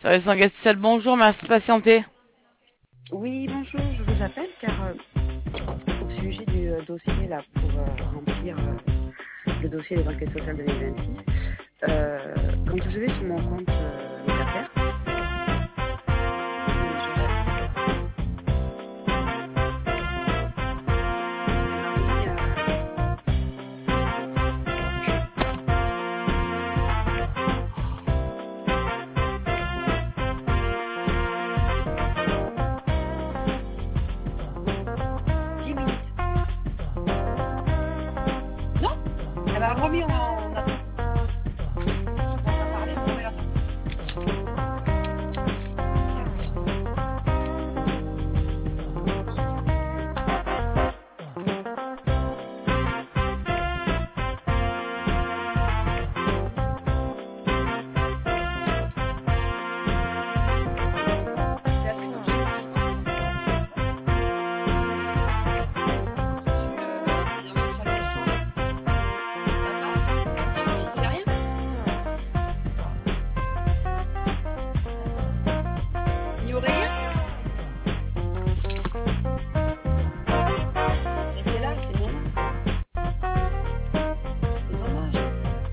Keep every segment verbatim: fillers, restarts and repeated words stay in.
Service enquête sociale, bonjour, merci de patienter. Oui, bonjour, je vous appelle car euh, au sujet du euh, dossier là pour euh, remplir euh, le dossier des enquêtes sociales deux mille vingt-six, euh, quand je vais sur mon compte euh, locataire, dix minutes. Non, elle a remis en attente. On va parler, on va la Il y aurait rien. Et c'est là, c'est bon. C'est dommage.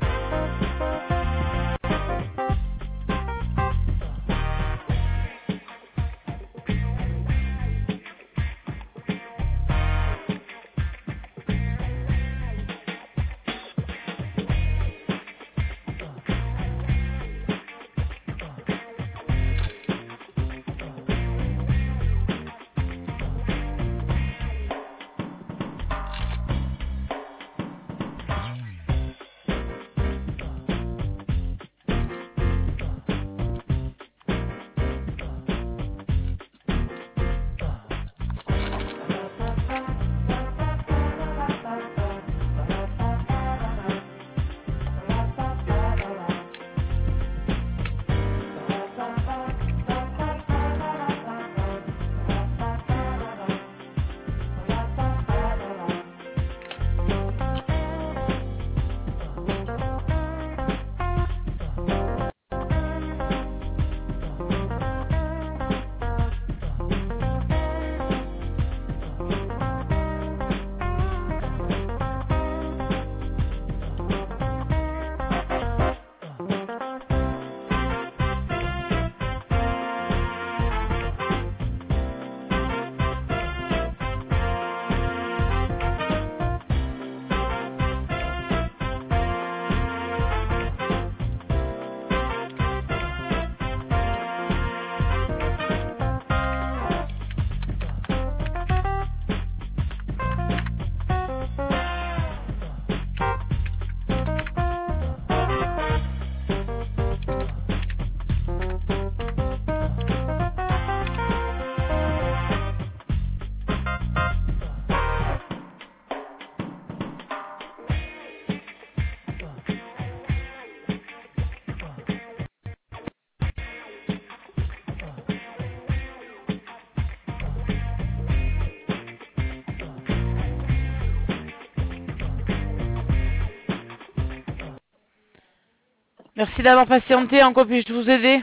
Merci d'avoir patienté, en quoi puis-je vous aider?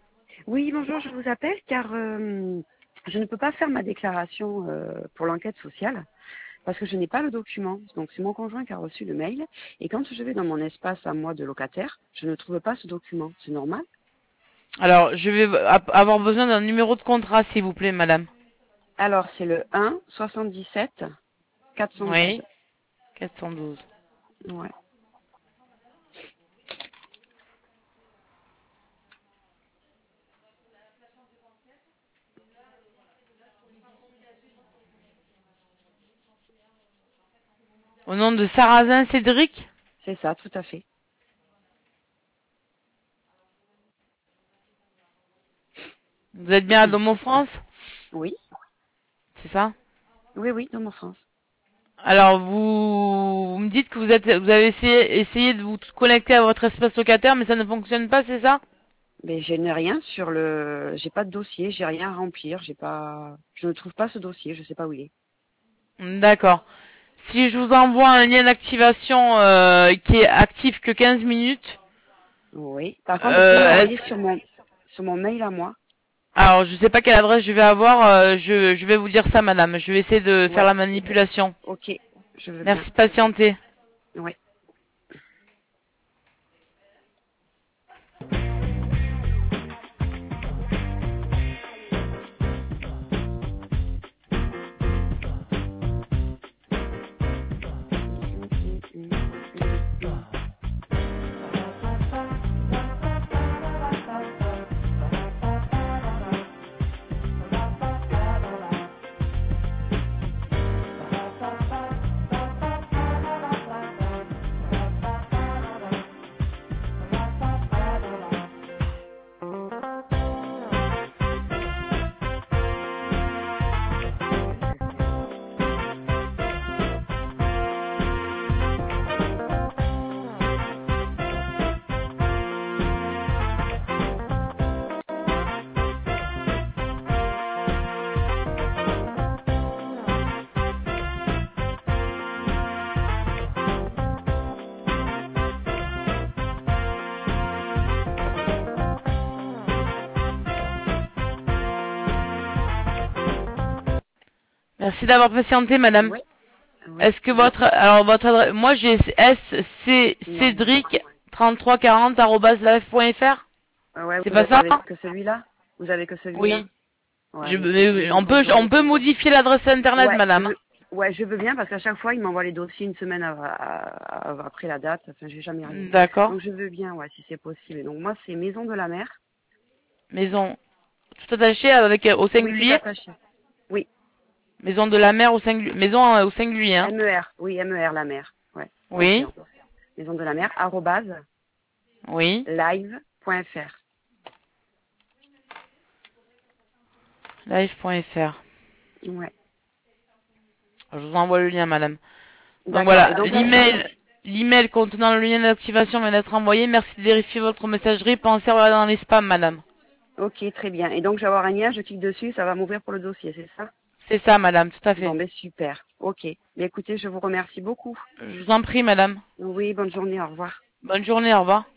Oui, bonjour, je vous appelle car euh, je ne peux pas faire ma déclaration euh, pour l'enquête sociale parce que je n'ai pas le document. Donc c'est mon conjoint qui a reçu le mail et quand je vais dans mon espace à moi de locataire, je ne trouve pas ce document. C'est normal? Alors, je vais avoir besoin d'un numéro de contrat, s'il vous plaît, madame. Alors c'est le un soixante-dix-sept quatre cent douze. Oui, quatre cent douze. Ouais. Au nom de Sarrazin Cédric? C'est ça, tout à fait. Vous êtes bien à Domo France? Oui, C'est ça? oui, oui, dans mon France. Alors, vous, vous me dites que vous êtes, vous avez essayé, essayé de vous connecter à votre espace locataire, mais ça ne fonctionne pas, c'est ça? Mais je n'ai rien sur le, j'ai pas de dossier, j'ai rien à remplir, j'ai pas, je ne trouve pas ce dossier, je sais pas où il est. D'accord. Si je vous envoie un lien d'activation euh, qui est actif que quinze minutes, Oui. Par contre, vous pouvez euh, m'envoyer est-ce sur mon, sur mon mail à moi. Alors, je sais pas quelle adresse je vais avoir, euh, je, je vais vous dire ça, madame. Je vais essayer de faire Ouais. la manipulation. Ok, je veux bien. Merci de patienter. Ouais. Merci d'avoir patienté, madame. Ouais. Ouais. Est-ce que votre, alors votre adresse, moi j'ai S C Cédric trente-trois quarante arobase live point fr. Ah ouais, C'est vous pas ça? avez que celui-là? Vous avez que celui-là? Oui. Ouais, Je, mais écoutez, mais je on vous, peut, je on vous- peut modifier l'adresse internet, ouais, madame. je, ouais, je veux bien parce qu'à chaque fois, il m'envoie les dossiers une semaine av- av- après la date. Enfin, j'ai jamais rien. D'accord. Donc, je veux bien, ouais, si c'est possible. Et donc, moi, c'est Maison de la Mer. Maison tout attaché avec au Oui, tout singulier. attaché. Oui, Maison de la mer au singulier. Maison euh, au singulier, hein. M E R. Oui, M E R, la mer. Ouais, Oui. océan. Maison de la Mer, arrobase, Oui. live.fr. live point fr. Ouais. Je vous envoie le lien, madame. Donc D'accord. Et voilà, donc là, l'email, l'email contenant le lien d'activation vient d'être envoyé. Merci de vérifier votre messagerie. Pensez à regarder dans les spams, madame. ok, très bien. Et donc, je vais avoir un lien, je clique dessus, ça va m'ouvrir pour le dossier, c'est ça? C'est ça, madame, tout à Bon, fait. ben super. Ok. Mais écoutez, je vous remercie beaucoup. Je vous en prie, madame. Oui, bonne journée, au revoir. Bonne journée, au revoir.